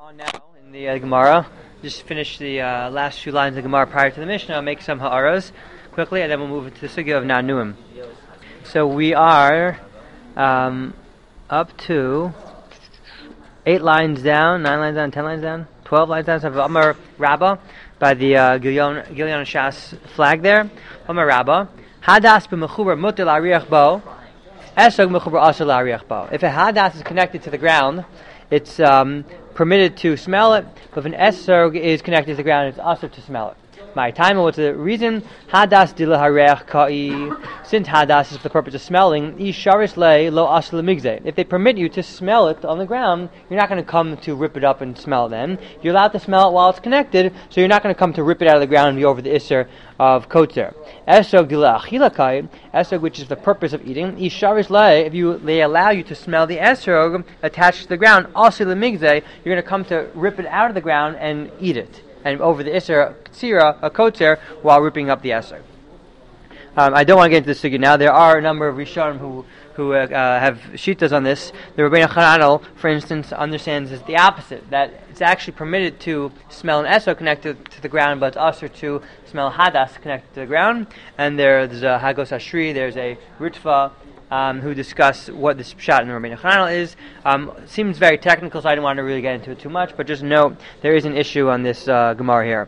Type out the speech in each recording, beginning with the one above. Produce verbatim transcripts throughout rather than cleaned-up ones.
on now in the uh, Gemara. Just finish the uh, last few lines of the Gemara prior to the Mishnah. I'll make some ha'aras quickly, and then we'll move into the sugya of Na'nuim. So we are um, up to eight lines down, nine lines down, ten lines down, twelve lines down. So I have Amar Rabbah by the uh, Gilyon Gilyon Shas flag there. Amar Rabbah, Hadas b'mechuber muter la'ariach bo, esog mechuber asur la'ariach bo. If a hadas is connected to the ground, it's um, permitted to smell it, but if an esrog is connected to the ground, it's also to smell it. My time, what's the reason? Hadas dila harech kai. Since hadas is for the purpose of smelling, isharis le lo asur lemigze. If they permit you to smell it on the ground, you're not going to come to rip it up and smell it then. You're allowed to smell it while it's connected, so you're not going to come to rip it out of the ground and be over the isser of kotzer. Esrog dila achila kai. Esrog, which is the purpose of eating. Isharis le, if you they allow you to smell the esrog attached to the ground, asur lemigze, you're going to come to rip it out of the ground and eat it, and over the Isser Ksira, a Kotzer, while ripping up the Esser. Um, I don't want to get into this sugya now. There are a number of Rishonim who who uh, uh, have shitas on this. The Rabbeinu Chananel, for instance, understands is the opposite, that it's actually permitted to smell an Esser connected to the ground, but it's also to smell Hadas connected to the ground. And there, there's a Hagos Ashri, there's a Ritva, Um, who discuss what this pshat in the Rabbeinu Chananel is. Um, seems very technical, so I don't want to really get into it too much, but just note there is an issue on this uh, Gemara here.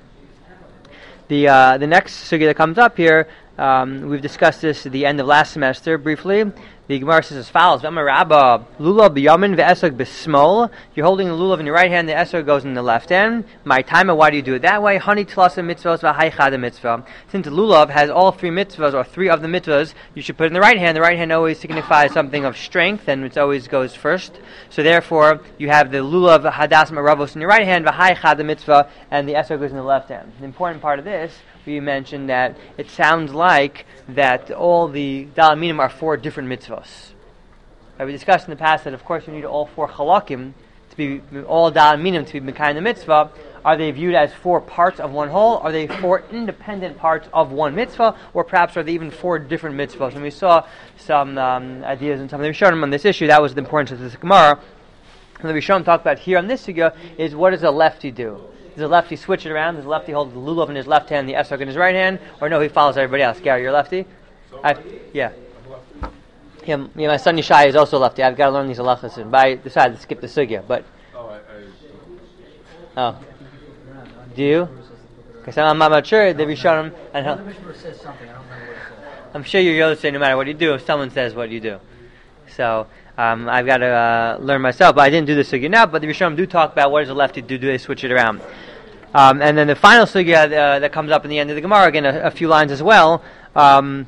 The uh, the next sugya that comes up here, um, we've discussed this at the end of last semester briefly. The Gemara says as follows: V'amar Rabba, lulav b'yamin ve'esog b'smol. You're holding the lulav in your right hand, the esog goes in the left hand. My time, why do you do it that way? Hani tlasa mitzvahs v'haichada mitzvah. Since the lulav has all three mitzvahs, or three of the mitzvahs, you should put it in the right hand. The right hand always signifies something of strength, and it always goes first. So therefore, you have the lulav hadas maravos in your right hand, v'haichada mitzvah, and the esog goes in the left hand. The important part of this, we mentioned that it sounds like that all the dalaminim are four different mitzvahs. Uh, we discussed in the past that, of course, you need all four halakim to be all dalaminim to be mekayim the mitzvah. Are they viewed as four parts of one whole? Are they four independent parts of one mitzvah? Or perhaps are they even four different mitzvahs? And we saw some um, ideas and some of the Rishonim on this issue. That was the importance of this Gemara. And the Rishonim talked about here on this sugya is, what does a lefty do? Does the lefty switch it around? Does the lefty hold the lulav in his left hand, the esrog in his right hand? Or no, he follows everybody else? Gary, you're lefty? I, yeah. yeah. Yeah, my son Yishai is also lefty. I've got to learn these halachas, but I decided to skip the sugya. But oh, I, I oh, do you? Because I'm not sure the Rishonim and the Mishnah says something. I don't remember what it says. I'm sure you're going to say no matter what you do, if someone says what you do. So um, I've got to uh, learn myself. But I didn't do the sugya now. But the Rishonim do talk about what does a lefty do? Do they switch it around? Um, and then the final sugya uh, that comes up in the end of the Gemara, again a, a few lines as well. Um,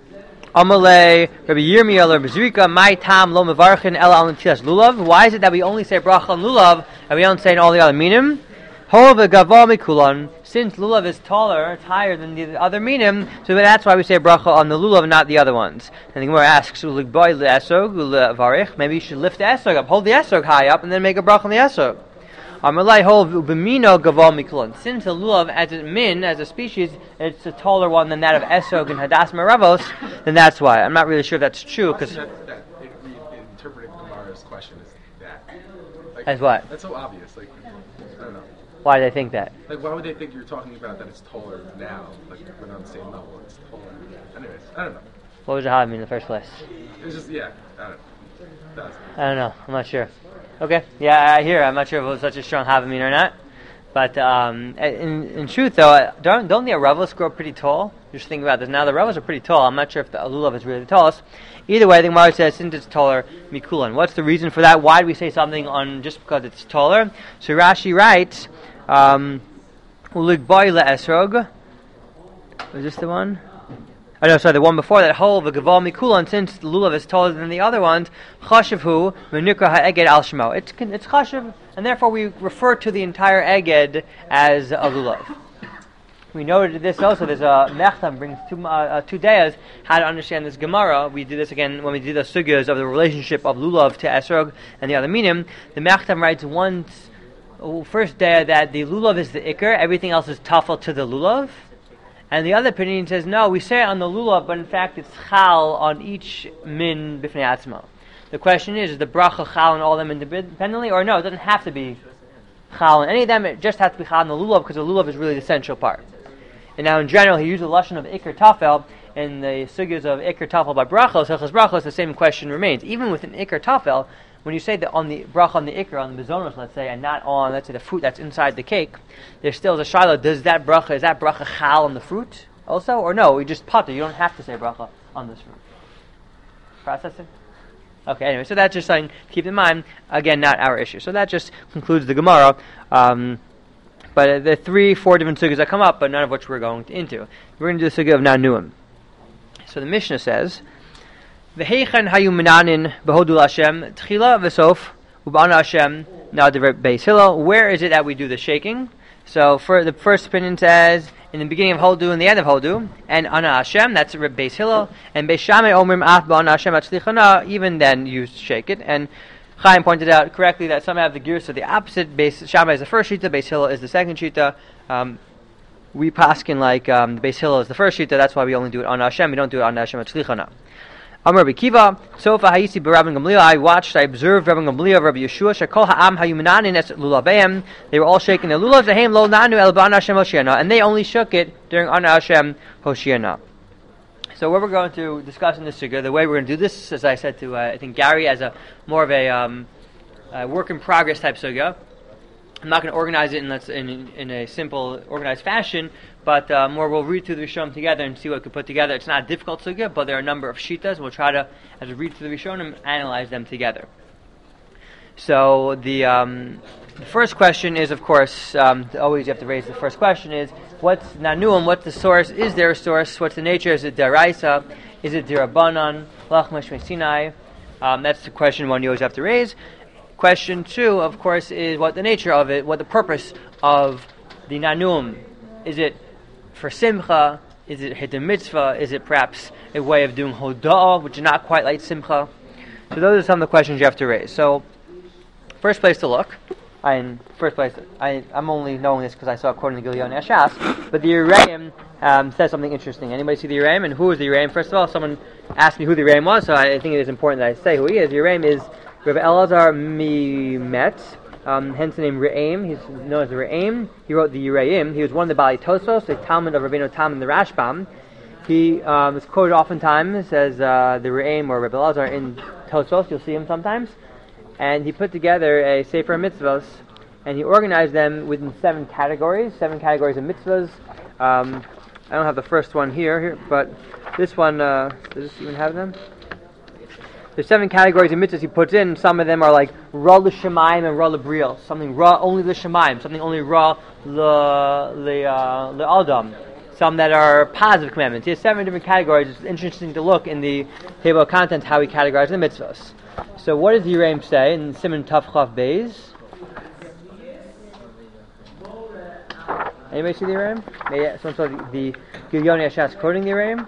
Amalei, Rabbi Yirmiyah, Rabbi Zrika, my tam lo mevarchin el al netilas lulav. Why is it that we only say bracha on lulav and we don't say in all the other minim? Hov gava mikulon. Since lulav is taller, it's higher than the other minim, so that's why we say bracha on the lulav, not the other ones. And the Gemara asks, uligboy le'esog ulevarich. Maybe you should lift the esog up, hold the esog high up, and then make a bracha on the esog. Amalei hov b'mino gava mikulon. Since the lulav as a min, as a species, it's a taller one than that of esog and hadas maravos, then that's why. I'm not really sure if that's true, because that, that it, interpreting Gemara's question is that. Like, as what? That's so obvious. Like, I don't know. Why do they think that? Like, why would they think you're talking about that it's taller now? Like, we're on the same level. It's taller. Anyways, I don't know. What was the halacha mean in the first place? It's just, yeah, I don't know. That's I don't know. I'm not sure. Okay. Yeah, I hear. I'm not sure if it was such a strong havamina or not. But um, in, in truth, though, don't, don't the Aravos grow pretty tall? You should think about this. Now, the Aravos are pretty tall. I'm not sure if the lulav is really the tallest. Either way, I think Gemara says, since it's taller, mikulan. What's the reason for that? Why do we say something on just because it's taller? So Rashi writes, um, uligboy le'esrog. Was this the one? Oh no, sorry, the one before that, whole the gaval mikulan, since the lulav is taller than the other ones, chashavhu v'nikra ha'eged al shmo. It's it's chashav, and therefore we refer to the entire eged as a lulav. We noted this also. There's a mechtam brings two uh, uh, two dayas how to understand this Gemara. We do this again when we do the sugyas of the relationship of lulav to esrog and the other minim. The mechtam writes once first day that the lulav is the ikar, everything else is tafel to the lulav. And the other opinion says, no, we say it on the lulav, but in fact it's chal on each min b'fnei atzma. The question is, is the bracha chal on all of them independently, or no, it doesn't have to be chal on any of them. It just has to be chal on the lulav because the lulav is really the essential part. And now in general, he used the lashon of ikar tafel. In the sugyas of ikar tafel by brachos, hilchos brachos, the same question remains. Even with an ikar tafel, when you say that on the bracha on the ikar, on the bezonos, let's say, and not on, let's say, the fruit that's inside the cake, there still is a shiloh. Does that bracha, is that bracha chal on the fruit also? Or no, we just potter. You don't have to say bracha on this fruit. Processing? Okay, anyway, so that's just something to keep in mind. Again, not our issue. So that just concludes the Gemara. Um, but uh, the three, four different sugyas that come up, but none of which we're going to, into. We're going to do the sugya of Nanuim. So the Mishnah says, "V'heichan hayu minanin behodul Hashem tchila v'sof ubana Hashem na'adever beis Hillel." Where is it that we do the shaking? So for the first opinion says in the beginning of Hodu and the end of Hodu, and Ana Hashem, that's beis Hillel, and beis Shammai omrim af ba'ana Hashem atzlichana. Even then you shake it. And Chaim pointed out correctly that some have the gears of the opposite. Beis Shammai is the first shita, beis Hillel is the second shita. Um, We paskin like um, the Beis Hillel is the first shita. That's why we only do it on Hashem. We don't do it on Hashem Atzlichana. Amar Rabbi Kiva, Sofa Hayisi Rabbi Gamliel. I watched, I observed Rabbi Gamliel, Rabbi Yeshua. Shekol Ha'am Hayuminanin Es Lulaveim. They were all shaking their lulav. Zahem Lo Nanu El Ba'an Hashem Hoshiana, and they only shook it during Ana Hashem Hoshiana. So what we're going to discuss in this sugya, the way we're going to do this, as I said to uh, I think Gary, as a more of a um, uh, work in progress type sugya. I'm not going to organize it in, in, in a simple, organized fashion, but uh, more we'll read through the Rishonim together and see what we can put together. It's not a difficult sugya, but there are a number of shitas. We'll try to, as we read through the Rishonim, analyze them together. So the, um, the first question is, of course, um, always you have to raise the first question is, what's Nanuim, what's the source? Is there a source? What's the nature? Is it Daraisa? Is it Dirabanan? Lachmash Sinai? Um, that's the question one you always have to raise. Question two, of course, is what the nature of it, what the purpose of the Nanuim. Is it for Simcha? Is it Hitam Mitzvah? Is it perhaps a way of doing Hoda'ah, which is not quite like Simcha? So those are some of the questions you have to raise. So, first place to look, I, in first place, I, I'm only knowing this because I saw according to Gilyon Ashas, but the Uraim um, says something interesting. Anybody see the Uraim? And who is the Uraim? First of all, someone asked me who the Uraim was, so I think it is important that I say who he is. The Uraim is Rabbi Elazar Mimet, um, hence the name Re'aim. He's known as the Re'aim. He wrote the Uraim. He was one of the Bali Tosfos, the Talmud of Rabbeinu Tam and the Rashbam. He um, is quoted oftentimes as uh, the Re'aim or Rabbi Elazar in Tosfos. You'll see him sometimes. And he put together a Sefer Mitzvos, and he organized them within seven categories, seven categories of mitzvahs. Um, I don't have the first one here, here but this one, uh, does this even have them? There's seven categories of mitzvahs he puts in. Some of them are like Ra l'Shamayim and Ra l'Briel. Something Ra only l'Shamayim. Something only Ra l'Adam. Some that are positive commandments. He has seven different categories. It's interesting to look in the table of contents how he categorizes the mitzvahs. So what does the Uraim say in Siman Tav Chav Beis? Anybody see the Uraim? Yeah, someone saw the, the Gilyon Ashas quoting the Uraim?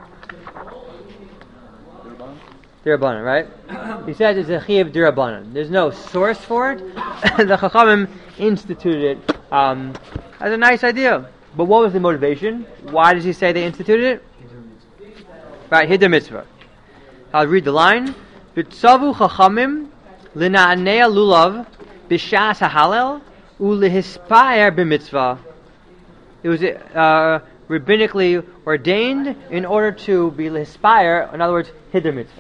Dirabanan, right? He says it's a Chiyav Dirabanan. There's no source for it. The Chachamim instituted it um, as a nice idea. But what was the motivation? Why does he say they instituted it? Right, Hider Mitzvah. I'll read the line. B'tzavu Chachamim l'na'anei lulav b'shas ha'halel u'lehispayer b'mitzvah. It was uh, rabbinically ordained in order to be lehispire, in other words, Hider Mitzvah.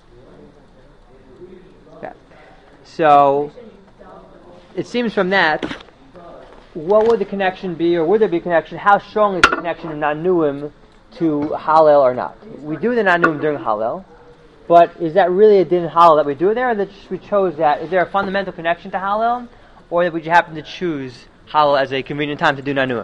So, it seems from that, what would the connection be, or would there be a connection? How strong is the connection of Nanuim to Hallel or not? We do the Nanuim during Hallel, but is that really a din Hallel that we do there, or that we chose that? Is there a fundamental connection to Hallel, or that we just happen to choose Hallel as a convenient time to do Nanuim?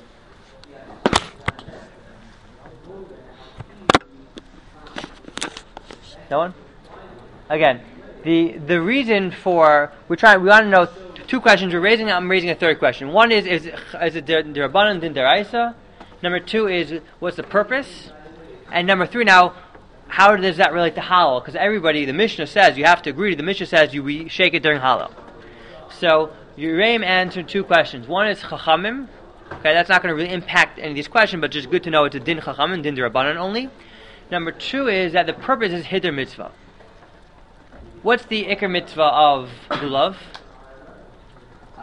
No one? Again. The the reason for we're trying we want to know two questions we're raising. I'm raising a third question. One is is is it Dirabanan din Daraisa? Number two is what's the purpose? And number three now, how does that relate to Hallel? Because everybody, the Mishnah says you have to agree. The Mishnah says you we shake it during Hallel. So Uraim answered two questions. One is Chachamim. Okay, that's not going to really impact any of these questions, but just good to know it's a din Chachamim, din Dirabanan only. Number two is that the purpose is Hider Mitzvah. What's the Iker Mitzvah of Lulav?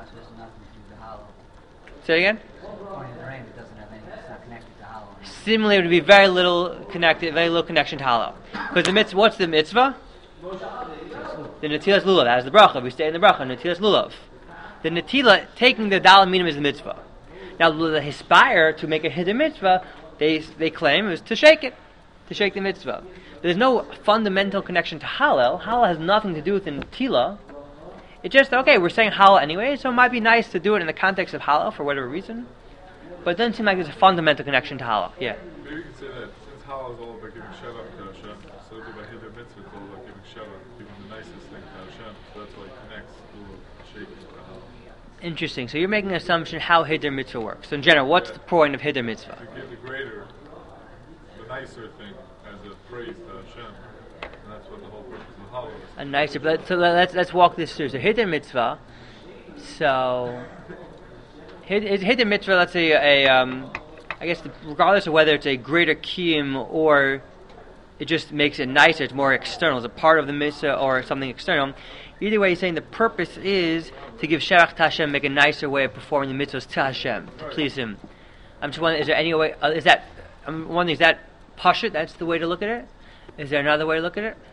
so there's nothing to do with the hollow. Say it again? According to the Ram, it doesn't have any, it's not connected to hollow. Similarly, it would be very little connected, very little connection to hollow. Because the mitzvah, what's the mitzvah? The netilas lulav. That is the bracha. We stay in the bracha. Netilas lulav. The netila, taking the dalam minim, is the mitzvah. Now, the hispire to make a hidden mitzvah, they they claim is to shake it, to shake the mitzvah. There's no fundamental connection to halal. Halal has nothing to do with the netila. It's just, okay, we're saying halal anyway, so it might be nice to do it in the context of halal for whatever reason. But it doesn't seem like there's a fundamental connection to halal. Yeah. Maybe you could say that since halal is all about giving shabbat to Hashem, so by hidden mitzvah it's all about giving shabbat, giving the nicest thing to Hashem. So that's why it connects to shaking to halal. Interesting. So you're making an assumption how Hiddur Mitzvah works. So in general, what's yeah. the point of Hiddur Mitzvah? To give the greater, the nicer thing as a praise to Hashem. And that's what the whole purpose of the halal is. A nicer. But so let's let's walk this through. So Hiddur Mitzvah. So Hid- Hiddur Mitzvah. Let's say a. Um, I guess the, regardless of whether it's a greater kiyum or it just makes it nicer, it's more external. It's a part of the mitzvah or something external. Either way, he's saying the purpose is to give Shavach to Hashem, make a nicer way of performing the mitzvahs to Hashem, to please Him. I'm just wondering, is there any way, uh, is that, I'm wondering, is that pashut, that's the way to look at it? Is there another way to look at it?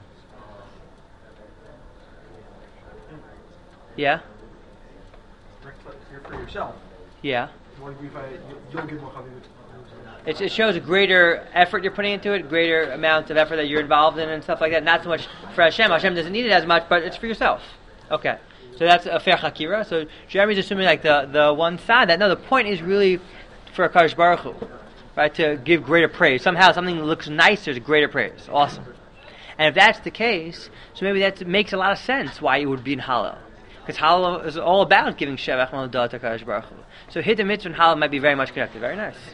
Yeah? You're for yourself. Yeah. You want to give, uh, you'll give more It, it shows a greater effort you're putting into it, greater amount of effort that you're involved in and stuff like that. Not so much for Hashem. Hashem doesn't need it as much, but it's for yourself. Okay. So that's a fair chakira. So Jeremy's assuming like the, the one side that, no, the point is really for Akadosh Baruch Hu, right, to give greater praise. Somehow something looks nicer is greater praise. Awesome. And if that's the case, so maybe that makes a lot of sense why it would be in Halal. Because Halal is all about giving Shevach Maldah to Akadosh Baruch Hu. So Hiddur Mitzvah and Halal might be very much connected. Very nice.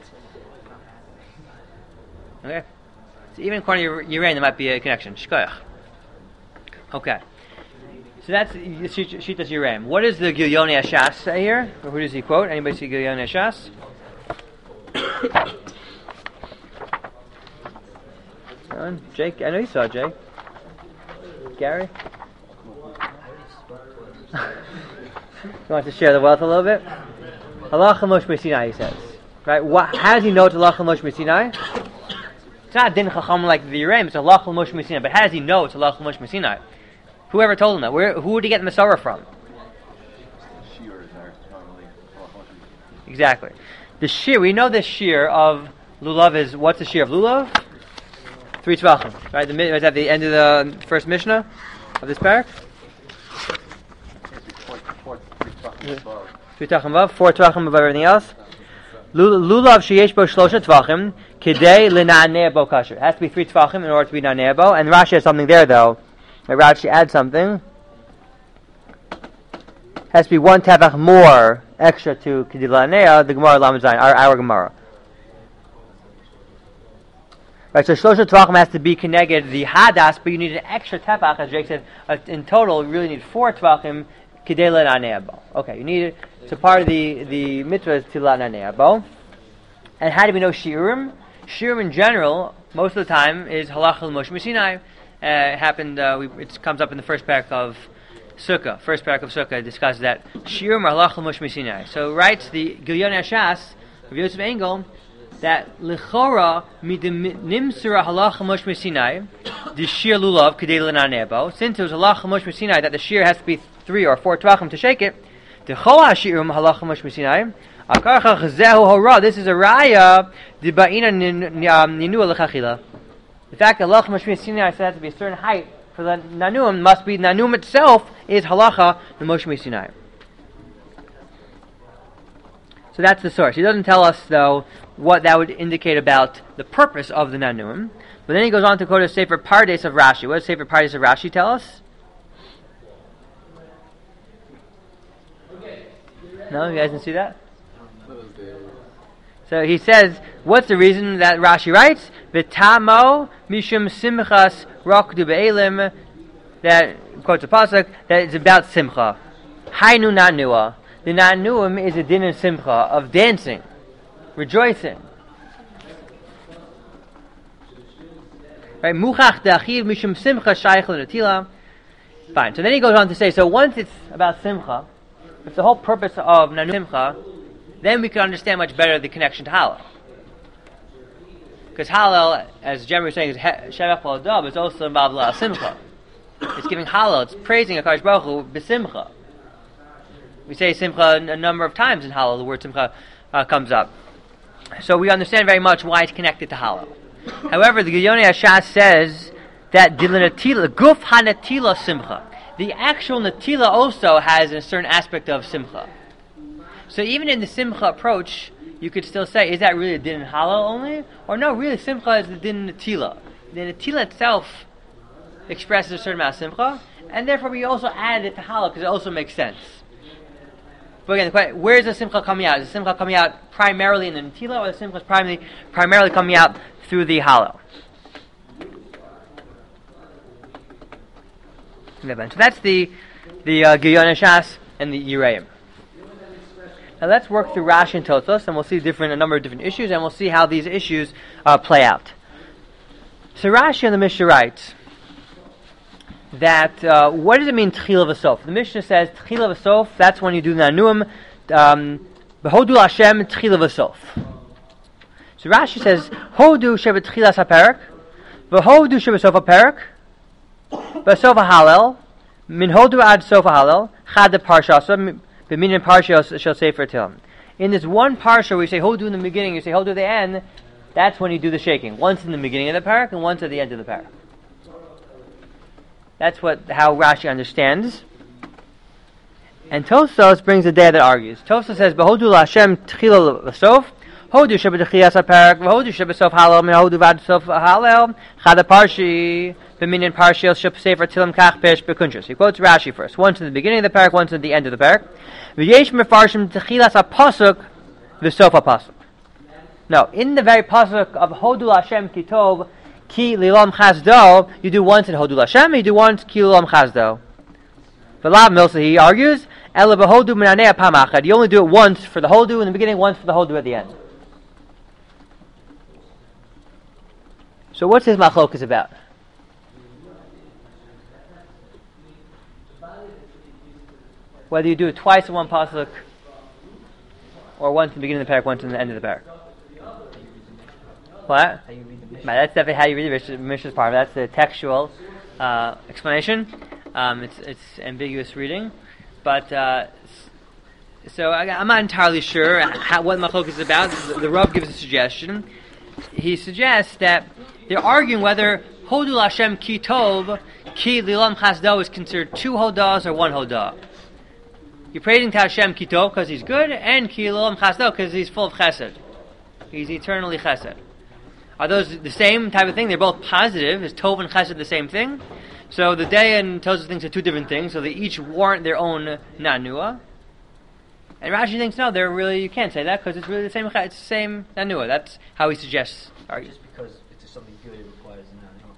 Okay. So even according to Yerain, there might be a connection. Shkoyach. Okay. So that's Shitas Yeraim. What does the Gilyonei Hashas say here? Or who does he quote? Anybody see Gilyonei Hashas? Jake? I know you saw Jake. Gary? You want to share the wealth a little bit? Halacha Moshe Sinai, he says. Right? What, how does he know it's Halacha Moshe Sinai? It's not Din Chacham like the Yeraim, it's Halacha Moshe Sinai. But how does he know it's Halacha Moshe Sinai? Whoever told him that? Where, who would he get the Masorah from? Exactly. The shear, we know the shear of Lulav is, what's the shear of Lulav? Three Tvachim. Right? The, it's at the end of the first Mishnah of this parak? Three Tvachim above, four Tvachim above everything else. Lulav sheyesh bo shlosha Tvachim, kidei l'na'aneh bo kasher. It has to be three Tvachim in order to be na'aneh bo. And Rashi has something there though. Rashi adds something. Has to be one tefach more extra to kidei l'na'aneh, the Gemara Lamed Zayin, our, our Gemara. Right, so shlosha Tvachim has to be connected the hadas, but you need an extra tefach, as Jake said. Uh, in total, you really need four Tvachim. Okay, you need it. So part of the, the mitzvah is Tilat Nanei. And how do we know Shiurim? Shiurim in general, most of the time, is Halachah Moshe Sinai. Uh, it happened, uh, we, it comes up in the first parak of Sukkah. First parak of Sukkah discusses that Shiurim are Halachah Moshe Sinai. So writes the Gilyonei Hashas of Yosef Engel that L'chora nimsura Halachah Moshe Sinai the Shir Lulav Kedei L'nanei. Since it was Halachah Moshe Sinai that the Shir has to be three or four tvachim to shake it, the Chol HaShi'urim Halacha Moshe Sinai, Akarcha Chezehu Hora, this is a raya, the Ba'ina Ninua L'chachila. The fact that Halacha Moshe Sinai said to be a certain height for the Nanuim must be, Nanuim itself is Halacha the Moshe Sinai. So that's the source. He doesn't tell us, though, what that would indicate about the purpose of the Nanuim. But then he goes on to quote a Sefer Pardes of Rashi. What does Sefer Pardes of Rashi tell us? No, you guys didn't see that? So he says, what's the reason that Rashi writes? V'tamo mishum simchas rakdu be'elim, that quotes a pasuk that it's about simcha. Hainu nanua. The nanuim is a din of simcha, of dancing, rejoicing. Right? Muchach da'achiv mishum simcha shaykh l'natila. Fine. So then he goes on to say, so once it's about simcha, if the whole purpose of Nanu Simcha, then we can understand much better the connection to Hallel. Because Hallel, as Jeremy was saying, is Shevach V'Hodah, but it's also involved in Simcha. It's giving Hallel, it's praising HaKadosh Baruch Hu b'Simcha. We say Simcha a number of times in Hallel, the word Simcha uh, comes up. So we understand very much why it's connected to Hallel. However, the Giyonei HaShas says that the Natila, Guf HaNatila Simcha, the actual Natila also has a certain aspect of Simcha. So even in the Simcha approach, you could still say, is that really a din in Hallel only? Or no, really Simcha is the din in Natila. The Natila itself expresses a certain amount of Simcha, and therefore we also added it to Hallel because it also makes sense. But again, the question, where is the Simcha coming out? Is the Simcha coming out primarily in the Natila, or the Simcha is primarily, primarily coming out through the Hallel? So that's the the uh, Giyonei HaShas and the Yereim. Now let's work through Rashi and Tosfos, and we'll see different a number of different issues, and we'll see how these issues uh, play out. So Rashi on the Mishnah writes that uh, what does it mean Tchila V'Sof? The Mishnah says Tchila V'Sof. That's when you do the Nanuim. Behodu Hashem Tchila V'Sof. So Rashi says Hodu Sheba Tchilas HaPerak, Behodu Sheba Sof HaPerak, Besof HaHalel, Min Hodu Ad Sof HaHalel, Chad Parshasa. In this one parsha where you say Hodu in the beginning, you say Hodu at the end, that's when you do the shaking. Once in the beginning of the parak and once at the end of the parak. That's what how Rashi understands. And Tosfos brings a day that argues. Tosfos says, Behodu Hashem Tchila L'Sof, Hodu Sheba Tchilas HaPerak, Hodu Sheba Sof Halel, Min Hodu Vad Sof Halel, Chad Parshi, B'minyan Parshil Shep Sefer Tilim Kach Pesh Bekunshus. He quotes Rashi first. Once in the beginning of the parak, once at the end of the parak. V'yesh mefarshim Tchilas HaPasuk, V'Sof HaPasuk. No, in the very pasuk of Hodu Hashem Kitov, Ki Lilam Chazdo, you do once in Hodu Hashem, you do once Ki Lilam Chazdo. V'lav Milsa, he argues, Ela B'Hodu Minanei Pamachad. You only do it once for the Hodu in the beginning, once for the Hodu at the end. So what's his machlokas about? Whether you do it twice in one pasuk, or once in the beginning of the parak, once in the end of the parak. What? How you read the Mishnah. Right, that's definitely how you read the Mishnah, Mishnah's part. That's the textual uh, explanation. Um, it's it's ambiguous reading, but uh, so I, I'm not entirely sure how, what machlokas is about. The, the Rav gives a suggestion. He suggests that they're arguing whether Hodu Hashem Ki Tov Ki Lilam Chasdo is considered two hodas or one hodah. You're praising to Hashem Ki Tov because He's good, and Ki Lilam Chasdo because He's full of chesed. He's eternally chesed. Are those the same type of thing? They're both positive. Is Tov and chesed the same thing? So the day and Tosfos thinks are two different things, so they each warrant their own nanua. And Rashi thinks no, they're really you can't say that because it's really the same. It's the same nanua. That's how he suggests. Just because it's something good, it requires a nanua.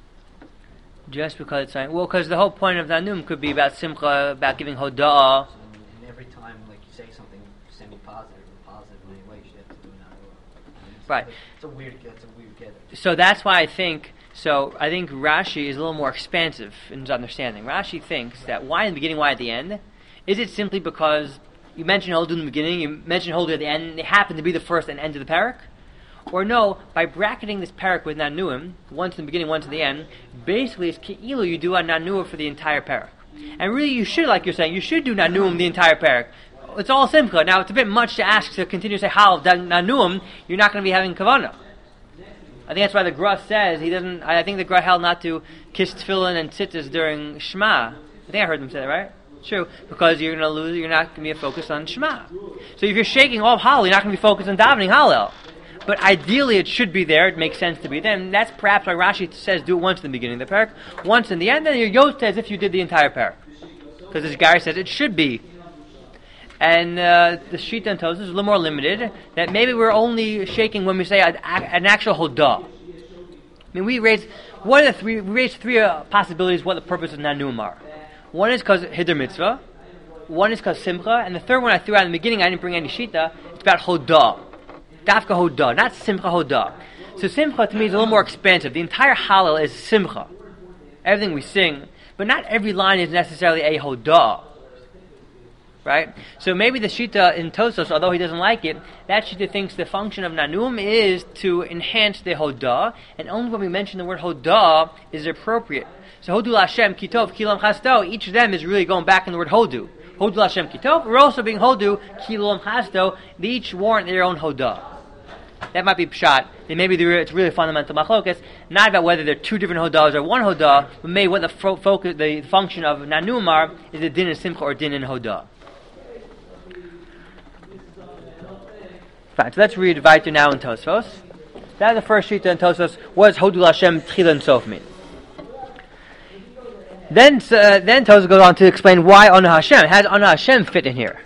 Just because it's well, because the whole point of nanum could be about simcha, about giving hoda'ah. So and every time, like you say something semi-positive or positive in any way, you should have to do a nanua. It's Right. Like, it's a weird. That's a weird get. So that's why I think. So I think Rashi is a little more expansive in his understanding. Rashi thinks that why in the beginning, why at the end? Is it simply because you mentioned Hodu in the beginning, you mentioned Hodu at the end, and they happen to be the first and end of the parak? Or no, by bracketing this parak with Nanuim, once in the beginning, once in the end, basically it's Ke'ilu, you do a Nanua for the entire parak. And really you should, like you're saying, you should do Nanuim the entire parak. It's all Simcha. Now it's a bit much to ask to continue to say Hal Nanuim, you're not going to be having Kavanah. I think that's why the Gra says he doesn't. I think the Gra held not to kiss tefillin and tzitzis during Shema. I think I heard them say that, right? True, because you're going to lose. You're not going to be focused on Shema. So if you're shaking off Hallel, you're not going to be focused on davening Hallel. But ideally, it should be there. It makes sense to be there. And that's perhaps why Rashi says do it once in the beginning of the parak, once in the end, then you're yosed as if you did the entire parak. Because as Gary says, it should be. And uh, the Shita and Tosfos is a little more limited, that maybe we're only shaking when we say an, an actual hodah. I mean, we raised, what are the three, we raised three uh, possibilities what the purpose of Nanuim are. One is because Hiddur Mitzvah, one is because Simcha, and the third one I threw out in the beginning, I didn't bring any Shita, it's about hodah. Dafka hodah, not Simcha hodah. So Simcha to me is a little more expansive. The entire Hallel is Simcha. Everything we sing, but not every line is necessarily a hodah. right? So maybe the Shita in Tosos, although he doesn't like it, that Shita thinks the function of Nanum is to enhance the Hodah, and only when we mention the word Hodah is it appropriate. So Hodu Lashem, Kitov, Kilam Chasto, each of them is really going back in the word Hodu. Hodu Lashem, Kitov, we're also being Hodu, Kilam Chasto, they each warrant their own Hodah. That might be pshat. And maybe it's really fundamental machlokas, not about whether they're two different hodahs or one hodah, but maybe what the fo- focus, the function of nanumar is the din in simcha or din in hodah. Fine. So let's read weiter now in Tosfos. That's the first shita in Tosfos. What does Hodul Hashem Tchila and Sof mean? Then, uh, then Tosfos goes on to explain why Ana Hashem. How does Ana Hashem fit in here?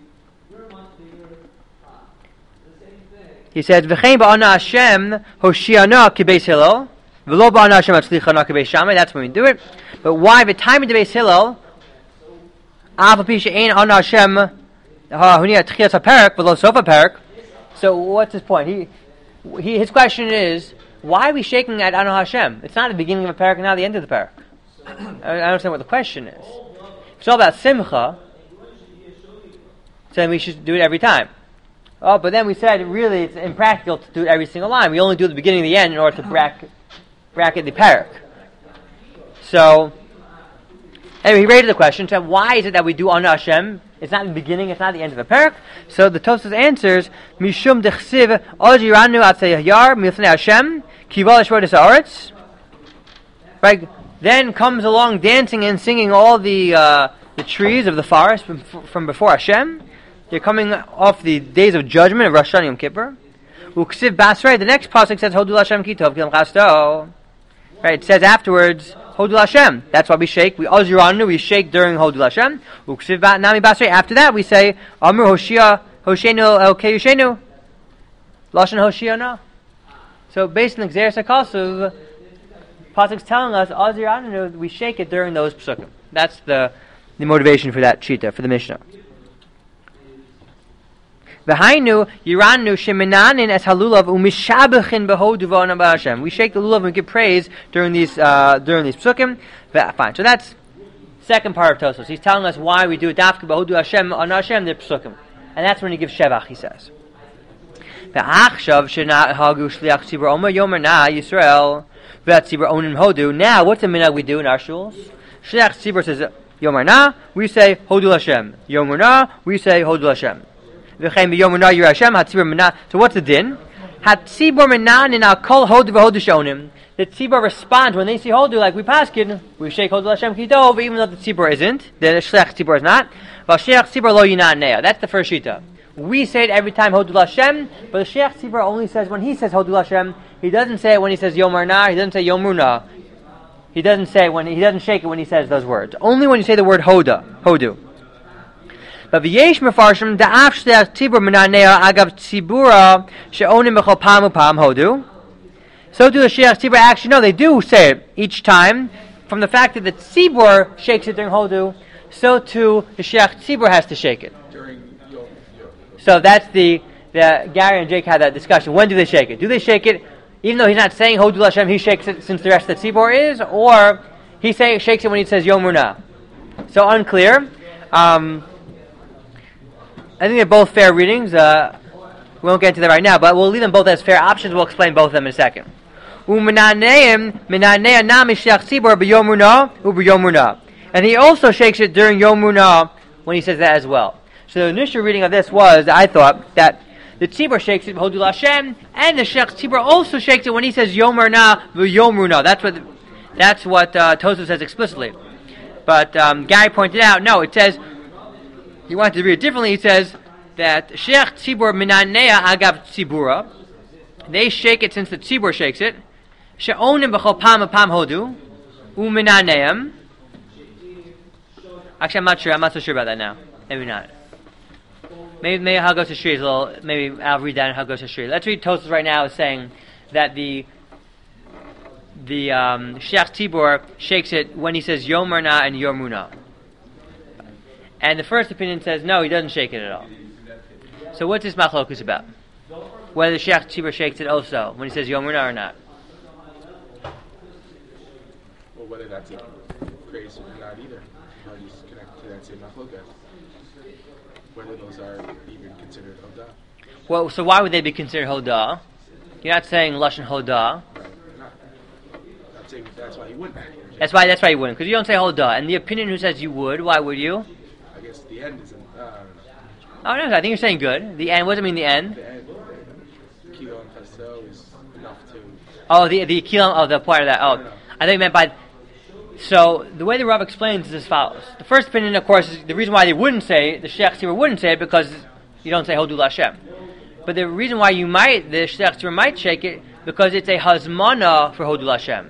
He says, "V'chein ba'ana Hashem hoshiana kibeis Hillel, v'lo ba'ana Hashem atzlichana kibeis Shammai." That's when we do it. But why the time of the Beis Hillel? Av apisha ein ana Hashem ha'hunia tchias haperak v'lo sof haperak. So what's his point? He, he, his question is, why are we shaking at ana Hashem? It's not the beginning of a parak and not the end of the parak. I don't understand what the question is. If it's all about simcha, so then we should do it every time. Oh, but then we said really it's impractical to do it every single line. We only do the beginning and the end in order to bracket, bracket the parak. So, anyway, he raised the question, so why is it that we do Ana Hashem? It's not the beginning, it's not the end of the parak. So the Tosfos answers, Mishum dechsiv ojiranu atzei hayar milfnei Hashem kival shvodes haaretz. Right? Then comes along dancing and singing all the uh, the trees of the forest from, from before Hashem. They're coming off the days of judgment of Rosh Hashanah Yom Kippur. Uksiv Basrei, the next pasuk says, Hodul Hashem kitov kilam chasto. Right, it says afterwards, Hodul Hashem. That's why we shake. We oziranu, we shake during Hodul Hashem. Uksiv Nami Basrei. After that, we say, Amru Hoshia, Hoshenu El Keyushenu. Lashon Hoshiana. So based on the Xeris HaKasuv, pasuk's telling us, oziranu, we shake it during those psukim. That's the, the motivation for that shita, for the Mishnah. V'hainu yiranu sheminanin es halulav umishabechin behodu v'onam b'Hashem. We shake the lulav and we give praise during these uh, during these psukim. Fine. So that's second part of Tosfos. He's telling us why we do dafka behodu Hashem on Hashem the psukim, and that's when he gives shevach. He says. V'achshav shenahagu shliach tzibur omer yomer na Yisrael v'atzibur onim hodu. Now, what's the minhag we do in our shuls? Shliach tzibur says yomer na. We say hodu Hashem. Yomer na. We say hodu Hashem. So what's the din? The tzibur responds when they see hodu, like we paskin, we shake hodu Hashem kitov, even though the tzibur isn't, the shliach tzibur is not. That's the first shita. We say it every time hodu Hashem, but the shliach tzibur only says when he says hodu Hashem. He doesn't say it when he says yomar na. He doesn't say yomuna. He doesn't say when he doesn't shake it when he says those words. Only when you say the word hoda, hodu. But v'yesh mefarshim da'af shliach tzibur minanea agav tzibura she'onim b'chol pam upam hodu. So do the shliach tzibur actually no, they do say it each time. From the fact that the tzibur shakes it during hodu, so too the shliach tzibur has to shake it. During Yom Yom. So that's the the Gary and Jake had that discussion. When do they shake it? Do they shake it even though he's not saying hodu Hashem? He shakes it since the rest of the tzibur is, or he say shakes it when he says yomuna. So unclear. Um, I think they're both fair readings. Uh, we won't get into that right now, but we'll leave them both as fair options. We'll explain both of them in a second. And he also shakes it during Yomuna when he says that as well. So the initial reading of this was, I thought, that the tzibur shakes it Hodul Hashem, and the shech tzibur also shakes it when he says Yomuna v'Yomuna. That's what that's what uh, Tosfos says explicitly. But um, Gary pointed out, no, it says. He wanted to read it differently. He says that Sheikh Tzibur Minanea Agav Tzibura. They shake it since the Tzibur shakes it. She'onim b'chol pam pam hodu u'minaneim. Actually, I'm not sure. I'm not so sure about that now. Maybe not. Maybe maybe how goes to Shri is a little. Maybe I'll read that and how goes to Shri. Let's read Tosfos right now, saying that the the um, Sheikh Tzibur shakes it when he says Yomarna and Yormuna. And the first opinion says, no, he doesn't shake it at all. So what's this machlokus about? Whether the Sheikh Tzibur shakes it also, when he says Yomuna or not. Well, whether that's a praise or not either. How do you connect to that same machlokas? whether those are even considered hodah. Well, so why would they be considered hodah? You're not saying lashon hodah. I'm saying that's why you wouldn't. That's why. That's why you wouldn't, because you don't say hodah. And the opinion who says you would, why would you? I guess the end isn't. Uh, Oh no, I think you're saying good. The end. What does it mean? The end? the end. Kilo and chasto is enough to. Oh, the the kilam of the part of that. Oh, I think it meant by. So the way the Rav explains is as follows. The first opinion, of course, is the reason why they wouldn't say it, the Shech Tzibur wouldn't say it because you don't say Hodul Hashem. But the reason why you might, the Shech Tzibur might shake it because it's a hazmana for Hodul Hashem.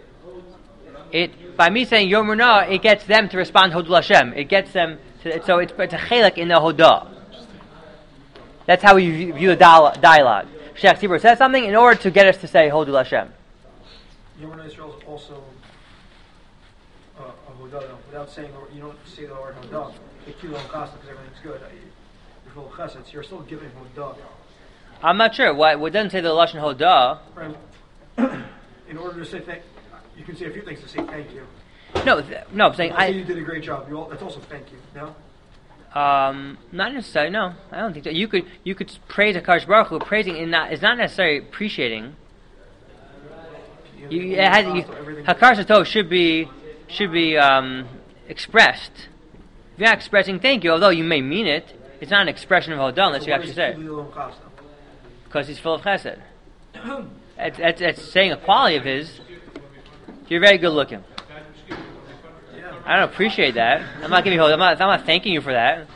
It by me saying Yom Runa, it gets them to respond Hodul Hashem. It gets them to, so it's, it's a chelek in the Hodah. That's how we view, view the dialogue. Shech Tzibur says something in order to get us to say Hodul Hashem. Yom Israel is also uh, a hodah, though. Without saying the, you don't say the word hodah. The kilo and kasa because everything's good. You're full of chesed. You're still giving hodah. I'm not sure. Why? What doesn't say the lashon hodah? Right. In order to say thank, you can say a few things to say thank you. No, th- no. I'm saying I, I. you did a great job. You all, that's also thank you. No. Um, not necessarily. No, I don't think so. You could you could praise a Kadosh Baruch Hu. Praising is not is not necessarily appreciating. You, it has, you, Hakadosh Tov should be should be um, expressed. If you're not expressing thank you, although you may mean it, it's not an expression of Hodah unless So you what actually is say it. kilo and kasa? Because he's full of chesed. It's, it's, it's saying a quality of his. You're very good looking. Yeah. I don't appreciate that. I'm not giving you. I'm not. I'm not thanking you for that.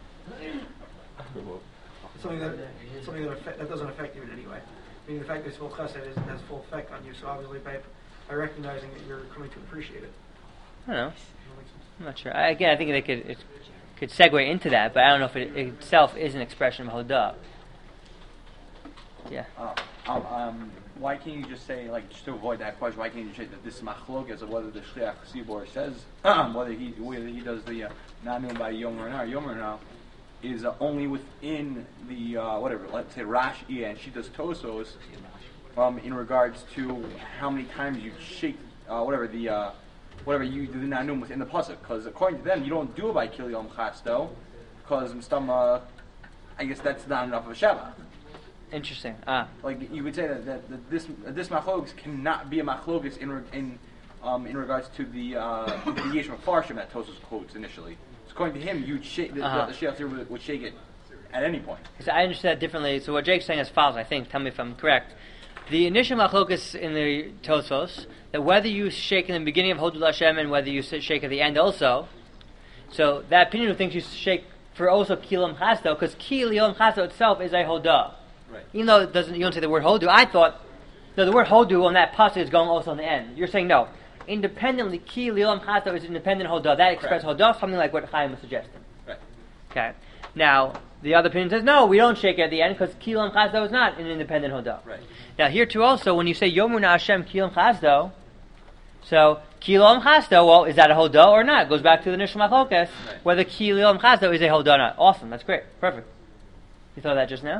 It's something that something that, affect, that doesn't affect you in any way. I mean, the fact that it's full chesed is, has full effect on you. So obviously, by by recognizing that you're coming to appreciate it. I don't know. I'm not sure. I, again, I think they could it could segue into that, but I don't know if it itself is an expression of Hodah. Yeah. Uh, um, um, why can't you just say, like, just to avoid that question, why can't you just say that this machlokes of whether the Shliach Tzibur says, whether he whether he does the uh, Nanum by Yom Rana, Yom Rana, is uh, only within the, uh, whatever, let's say Rashi and she does Tosos, um, in regards to how many times you shake, uh, whatever, the, uh, whatever you do the Nanum within the Pasuk, because according to them, you don't do it by Kil Yom Chasto, because uh, I guess that's not enough of a Shabbat. Interesting. Ah. Like you would say that, that, that this this machlokas cannot be a machlokas in re, in um, in regards to the uh, the Yeshua Farshim that Tosos quotes initially. So according to him, you'd shake the, uh-huh. the, the Sheikh would, would shake it at any point. So I understand that differently. So what Jake's saying is follows. I think. Tell me if I'm correct. The initial machlokas in the Tosos, that whether you shake in the beginning of Hodul Hashem and whether you shake at the end also. So that opinion who thinks you shake for also Kilam Chasto, because Kilam Chasto itself is a Hodah. Right. Even though it doesn't, you don't say the word Hodu. I thought, no, the word Hodu on that pasuk is going also on the end. You're saying no. Independently, Ki Lilam Chasto is independent Hodah. That expresses Hodah, something like what Chaim was suggesting. Right. Okay. Now, the other opinion says, no, we don't shake it at the end because Ki Lilam Chasto is not an independent Hodah. Right. Now, here too also, when you say Yomuna Hashem Ki Lilam Chasto, so Ki Lilam Chasto, well, is that a Hodah or not? It goes back to the Nishma Chokas, Right. whether Ki Lilam Chasto is a Hodah or not. Awesome. That's great. Perfect. You thought of that just now?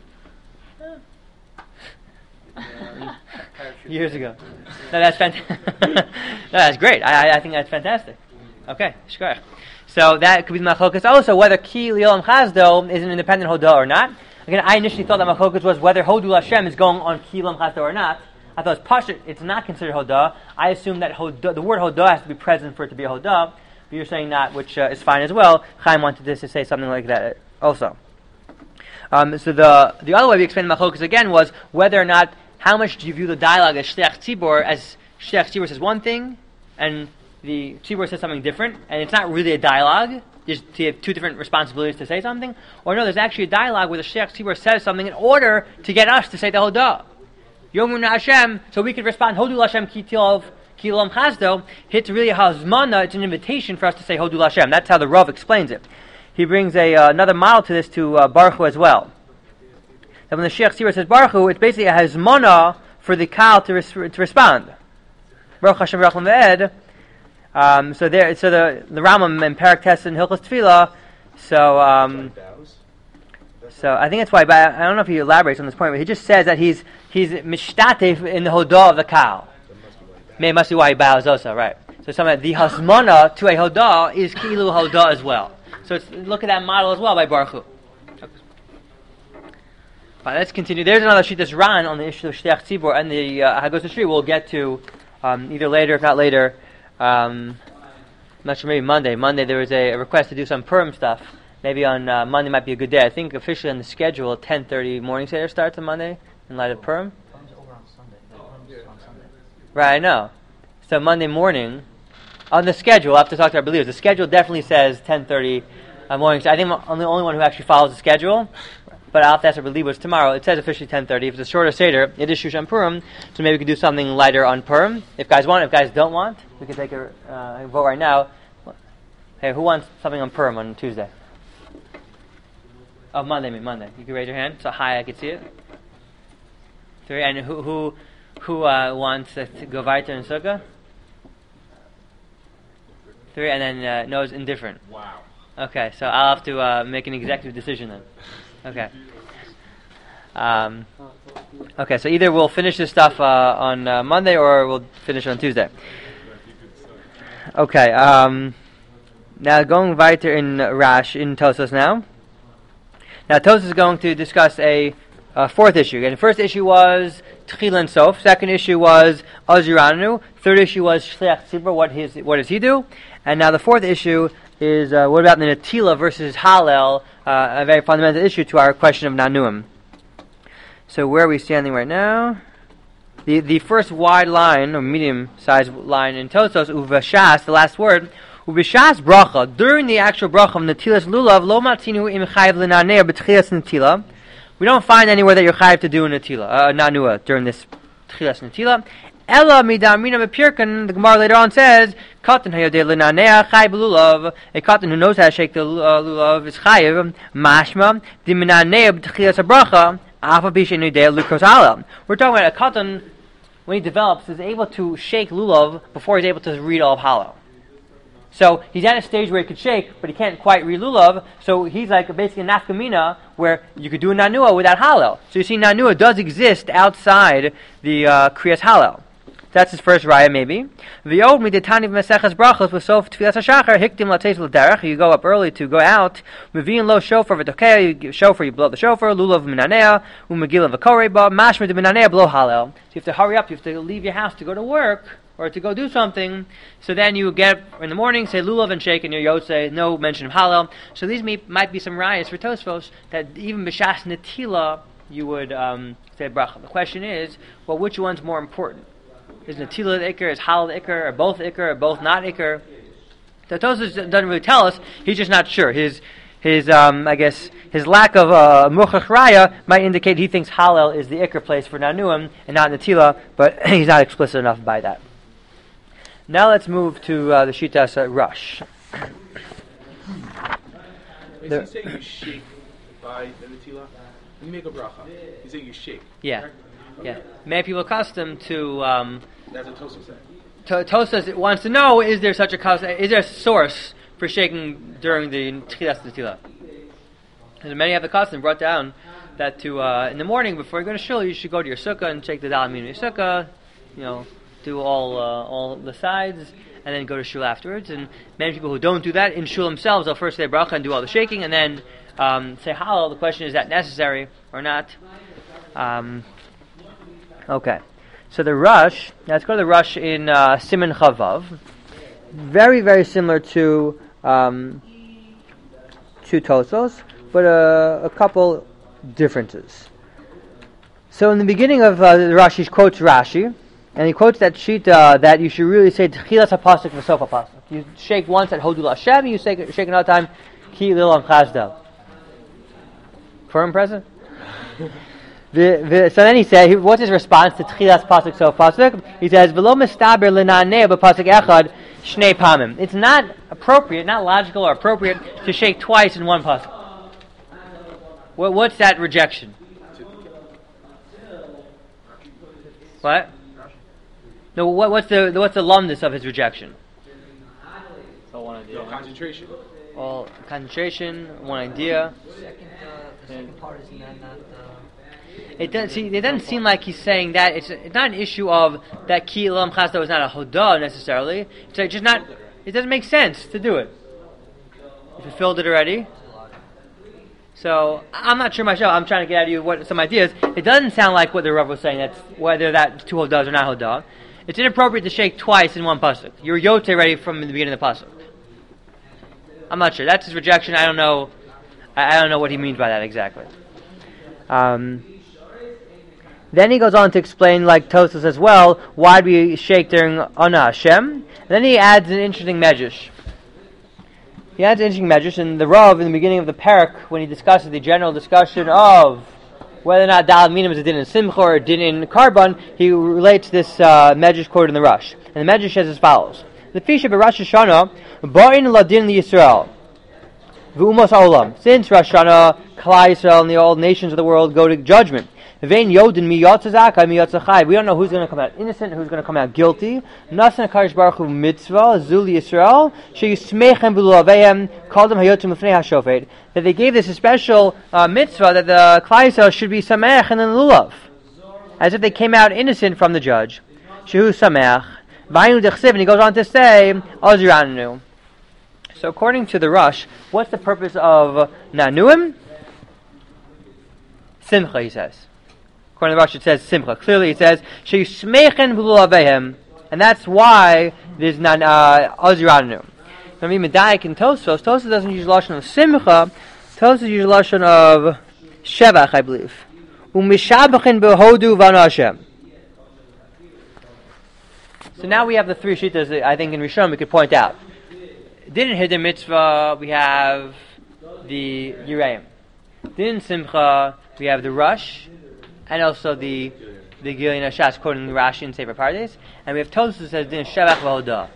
Years ago. No, that's fantastic. No, that's great. I, I think that's fantastic. Okay, shkoyach. So that could be the machlokas. Also, whether ki li'olam chazdo is an independent hodah or not. Again, I initially thought that machlokas was whether hodul Hashem is going on ki li'olam chazdo or not. I thought it's pashut. It's not considered hodah. I assume that hodah, the word hodah has to be present for it to be a hodah. But you're saying not, which uh, is fine as well. Chaim wanted this to say something like that also. Um, so the the other way we explained the machlokas again was whether or not, how much do you view the dialogue as Shliach Tzibur, as Shliach Tzibur says one thing, and the Tzibur says something different, and it's not really a dialogue, there's you have two different responsibilities to say something, or no, there's actually a dialogue where the Shliach Tzibur says something in order to get us to say the Hodah. Yomun Hashem, so we could respond, Hodul Hashem ki tilov ki lam chazdo, it's really a hazmana, it's an invitation for us to say Hodul Hashem. That's how the Rav explains it. He brings a uh, another model to this to uh, Baruch Hu as well. That when the Shliach Tzibur says Baruch Hu, it's basically a hazmana for the Kal to, res- to respond. Baruch Hashem Baruch Lam um So there, so the the Rambam and Parak Tes and Hilchos Tefillah. So um, so I think that's why. But I don't know if he elaborates on this point. But he just says that he's he's mishtatef in the hodah of the Kal. May must be why he bows also, right? So some of the hasmana to a hodah is kilu hodah as well. So it's, look at that model as well by Baruch Hu. Fine, let's continue. There's another sheet that's Ran on the issue of Shliach Tzibor and the uh, Hagos Shri. We'll get to um, either later, if not later. Um, I'm not sure, maybe Monday. Monday there was a, a request to do some Purim stuff. Maybe on uh, Monday might be a good day. I think officially on the schedule, ten thirty morning Seder starts on Monday in light of Purim. Purim's over on Sunday. The Purim's on Sunday. Right, I know. So Monday morning, on the schedule, I'll have to talk to our believers. The schedule definitely says ten thirty uh, morning. So I think I'm the only one who actually follows the schedule. But I'll have to ask our believers tomorrow. It says officially ten thirty. If it's a shorter Seder, it is Shushan Purim. So maybe we could do something lighter on Purim. If guys want, if guys don't want, we can take a uh, vote right now. Hey, who wants something on Purim on Tuesday? Oh, Monday, I mean Monday. You can raise your hand so high I can see it. Three. And who who who uh, wants uh, to go weiter in Sukkah? Three. And then uh, no is indifferent. Wow. Okay, so I'll have to uh, make an executive decision then. Okay. Um, okay, so either we'll finish this stuff uh, on uh, Monday or we'll finish on Tuesday. Okay. Um, now going weiter in Rash in Tosas now. Now Tosas is going to discuss a, a fourth issue. And the first issue was Tchila and Sof. Second issue was Aziranu. Third issue was Shliach Tzibor. What his what does he do? And now the fourth issue is uh, what about the Natila versus Hallel? Uh, a very fundamental issue to our question of Nanuim. So where are we standing right now? The the first wide line, or medium-sized line in Tosos, Uvashas, the last word, Uvashas bracha, during the actual bracha of Natilas Lulav, Lo matzinu im chayiv l'naneh b'tchilas Natila. We don't find anywhere that you're chayiv to do a Natila, uh, Nanua, during this Tchilas Natila. Ella midamina b'pirkan, the Gemara later on says, Katan hayodeh l'naneh chayiv lulav, a Katan who knows how to shake the uh, lulav is chayiv, mashma, diminaneh b'tchilas bracha, afa b'shen yodeh l'kros halal. We're talking about a Katan, when he develops, is able to shake lulav before he's able to read all of Hallel. So he's at a stage where he could shake, but he can't quite read lulav. So he's like basically a nafkamina where you could do a nanua without Hallel. So you see, nanua does exist outside the uh, kriyas Hallel. That's his first raya, maybe. The old midetani v'meseches brachos v'sof tfilas hashachar hiktim lateis l'derech. You go up early to go out. Mevin lo shofar v'tokea. You give shofar, you blow the shofar. Lulav minanea u'megila v'koreba mashma de minanea blow Hallel. So you have to hurry up. You have to leave your house to go to work or to go do something. So then you get up in the morning, say lulav and shake, and your yotze, no mention of Hallel. So these may, might be some rayas for Tosfos that even b'shas netila you would um, say bracha. The question is, well, which one's more important? Is Natila the Iker? Is Hallel the Iker? Are both Iker? Are both not Iker? So Tosfos doesn't really tell us. He's just not sure. His, his, um, I guess, his lack of uh, Muchach Raya might indicate he thinks Hallel is the Iker place for Nanuim and not Natila, but he's not explicit enough by that. Now let's move to uh, the Shitas uh, Rush. Is he saying you shake by the Natila? When you make a bracha, he's saying you shake. Yeah. Correct? Yeah, Okay. many people accustomed to um, That's what Tosa said. to Tosas wants to know: is there such a cus- is there a source for shaking during the Tchilas Natila? And many have the custom brought down that to uh, in the morning before you go to shul, you should go to your sukkah and shake the dalamim in your sukkah. You know, do all uh, all the sides, and then go to shul afterwards. And many people who don't do that in shul themselves, they'll first say bracha and do all the shaking, and then um, say Hallel. The question is, is that necessary or not? Um, Okay, so the Rush, now let's go to the Rush in uh, Siman Chavav. Very, very similar to um, to Tosos, but uh, a couple differences. So in the beginning of uh, the Rush, he quotes Rashi, and he quotes that sheet uh, that you should really say Tchilas HaPasuk v'Sof HaPasuk. You shake once at Hodul Hashem, you shake, shake another time Ki Lil Chazda. Firm present? The, the, so then he said, he, what's his response to Tchilas Pasuk Sof Pasuk? He says, "V'lo mistaber l'naneh b'pasuk echad shnei pamim." It's not appropriate, not logical or appropriate to shake twice in one pasuk. What, what's that rejection? What? No. What, what's the what's the lumnus of his rejection? No concentration. Well, concentration, one idea. Second, uh, the second part is not, not uh, It doesn't see. It doesn't seem like he's saying that. It's it's not an issue of that ki lam chasda is not a hodah necessarily. It's like just not. It doesn't make sense to do it. You fulfilled it already. So I'm not sure myself. I'm trying to get at you what some ideas. It doesn't sound like what the Rav was saying. That's whether that two hodas or not hodah. It's inappropriate to shake twice in one pasuk. You're yote ready from the beginning of the pasuk. I'm not sure. That's his rejection. I don't know. I, I don't know what he means by that exactly. Um, then he goes on to explain, like Tosfos as well, why do we shake during Ana Hashem? And then he adds an interesting medrash. He adds an interesting medrash, and the Rav in the beginning of the parak, when he discusses the general discussion of whether or not Dal Minim is a din in Simcha or a din in Karban, he relates this uh, medrash quoted in the Rush. And the medrash says as follows: the Fisha Rosh Hashanah, Ba'in Ladin Yisrael, V'umos Olam. Since Rosh Hashanah, Klal Yisrael and the old nations of the world go to judgment. Vein Yodin mi Yotzazakai mi Yotzachai. We don't know who's going to come out innocent, who's going to come out guilty. Nasan Kadosh Baruch Hu mitzvah Zul Yisrael sheyismechem v'luavehem called them hayotim l'fnei hashofet. That they gave this a special uh, mitzvah that the Klal Yisrael should be samech and then lulav, as if they came out innocent from the judge. Shehu samech. Vayinu dechsiv, and he goes on to say Oziranu. So according to the Rush, what's the purpose of Nanuim? Simcha, he says. According to the Rush, it says Simcha. Clearly, it says Sheismechen v'luavehem, and that's why there's not Oziranu. I mean, Medayik and Tosfos. Tosfos doesn't use lashon of Simcha. Tosfos uses lashon of Shevach, I believe. Umishabachin behodu v'ana Hashem. So now we have the three shittas that I think in Rishon we could point out. Didn't hit the mitzvah, we have the Yirayim. Didn't Simcha, we have the Rush, and also the the Gilyon Hashas, quoting the Rashi and Sefer Pardes. And we have Tosfos that says Din Shevach v'Hodah.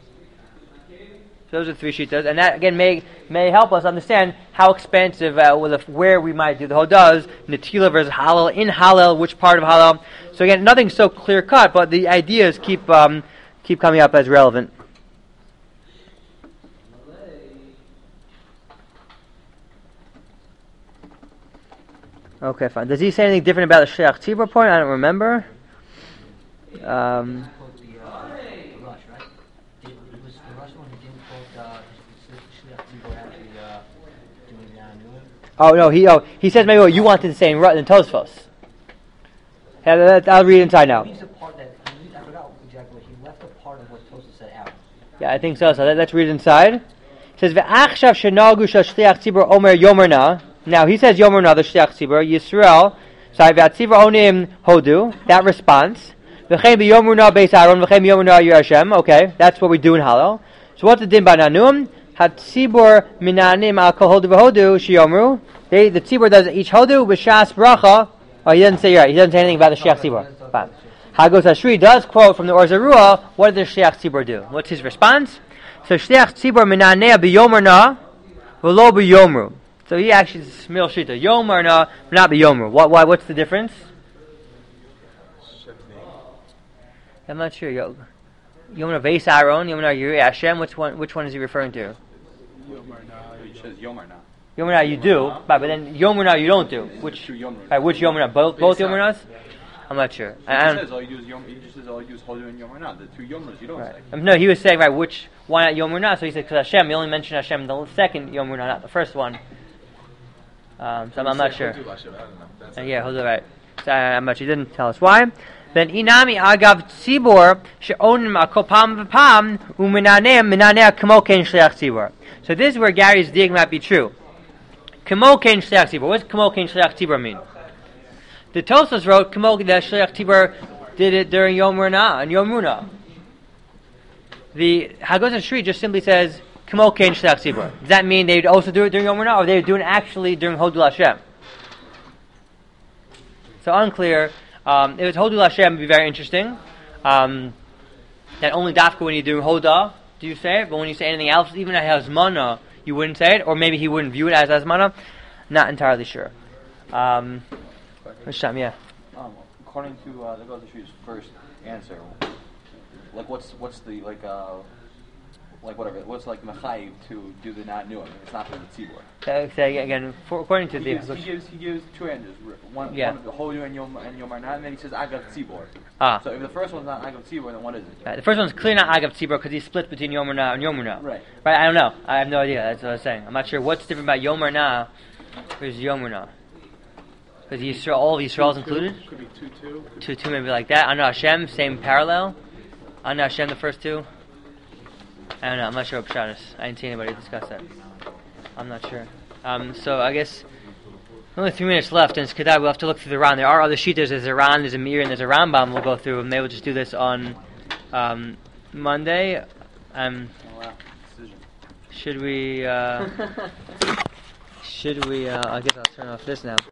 So those are three shittas, and that again may may help us understand how expansive, uh, well, if, where we might do the Hodahs, Netila versus Halal, in Halal, which part of Halal. So again, nothing so clear cut, but the ideas keep um, keep coming up as relevant. Okay, fine. Does he say anything different about the Shliach Tzibur point? I don't remember. Um, Quote the, uh, the Rush, right? Did, was the Rush one who didn't quote uh, Shliach Tzibur actually uh, doing the Nanuim? oh no, he oh he says maybe what you wanted to say in, Ru- in Tosfos. Yeah, I'll read inside now. He leaves the part that, he, I forgot exactly what, he left the part of what Tosfos said out. Yeah, I think so. So let, let's read inside. It says Ve'achshav shenagu shashliach tzibur omer yomerna. Now he says yomerna the shliach tzibur Yisrael. Sorry, ve'atzibur onim hodu. That response. V'chein b'yomerna beis Aaron. V'chein b'yomerna Yir Hashem. Okay, that's what we do in Halal. So what's the din by Nanum? Hatzibur minanim al kol hodu v'hodu sheyomru. They the tzibur does each hodu b'shas bracha. Oh, he doesn't say right. He doesn't say anything about the shliach tzibur. Fine. Hagos Hashri does quote from the Or Zarua. What did the shliach tzibur do? What's his response? So shliach tzibur minaneh b'yomerna v'lo b'yomru. So he actually is smil shita yomerna, not b'yomru. What? Why? What's the difference? I'm not sure. Yo, yomerna veis Aaron, yomerna Yirei Hashem. Which one? Which one is he referring to? Yomerna. He says Yomerna. Yomerna you do, right, but then yomerna you don't do. Which? Right, which yomerna? Both both yomernas? I'm not sure. He I, I says all you use Yom. He just says all you use Hodu and Yomerna. The two Yomers you don't right. say. Um, no, he was saying right. Which? Why not yomerna? So he said because Hashem. He only mentioned Hashem the second yomerna, not the first one. Um, so I'm, I'm not sure. Uh, yeah, hold on, right. So, uh, I'm not sure. He didn't tell us why. Then inami agav tzibor she'onim akol pam v'pam u'minanem minaneh kamo ken shliach tzibor. So this is where Gary's dig might be true. Kamo ken shliach tzibor. What does kamo ken shliach tzibor mean? The Tosfos wrote kamo the shliach tzibor did it during Yom Runa and Yom Runa. The Hagos Hashri just simply says kamo ken shliach tzibor. Does that mean they'd also do it during Yom Runa, or they'd do it actually during Hodul Hashem? So unclear. Um, if it's Hodul Hashem, it would be very interesting. Um, that only dafka when you do Hodah do you say it, but when you say anything else, even as Hazmana, you wouldn't say it, or maybe he wouldn't view it as Hazmana. Not entirely sure. Um, Risham, yeah. Um, according to uh, the Hagos Hashri's first answer, like what's what's the like uh, like whatever, what's like mechayiv to do the not new? It's not for the tzibur. So, say again, for, according to He the gives, he gives he gives two answers. One, Yeah. one of the whole and Yom and Yom Arna, and then he says agav tzibur. ah, So if the first one's not agav tzibur, then what is it? uh, the first one's clearly not Agav Tzibur because he's split between Yom Na and Yom Na. Right. Right. I don't know. I have no idea. That's what I was saying. I'm not sure what's different about Yom Na versus Yom Na. Because Yisrael, all of Yisrael's included. Could be two two. Two, two maybe like that. Anu Hashem, same parallel. Anu Hashem, the first two. I don't know. I'm not sure what Pshat is. I didn't see anybody discuss that. I'm not sure. Um, so I guess only three minutes left, and it's Kedai. We'll have to look through the Ran. There are other sheeters. There's a Ran, there's a Mir, and there's a Rambam. We'll go through, and maybe we'll just do this on um, Monday. Um, Oh, wow. Decision. should we? Uh, should we? Uh, I guess I'll turn off this now.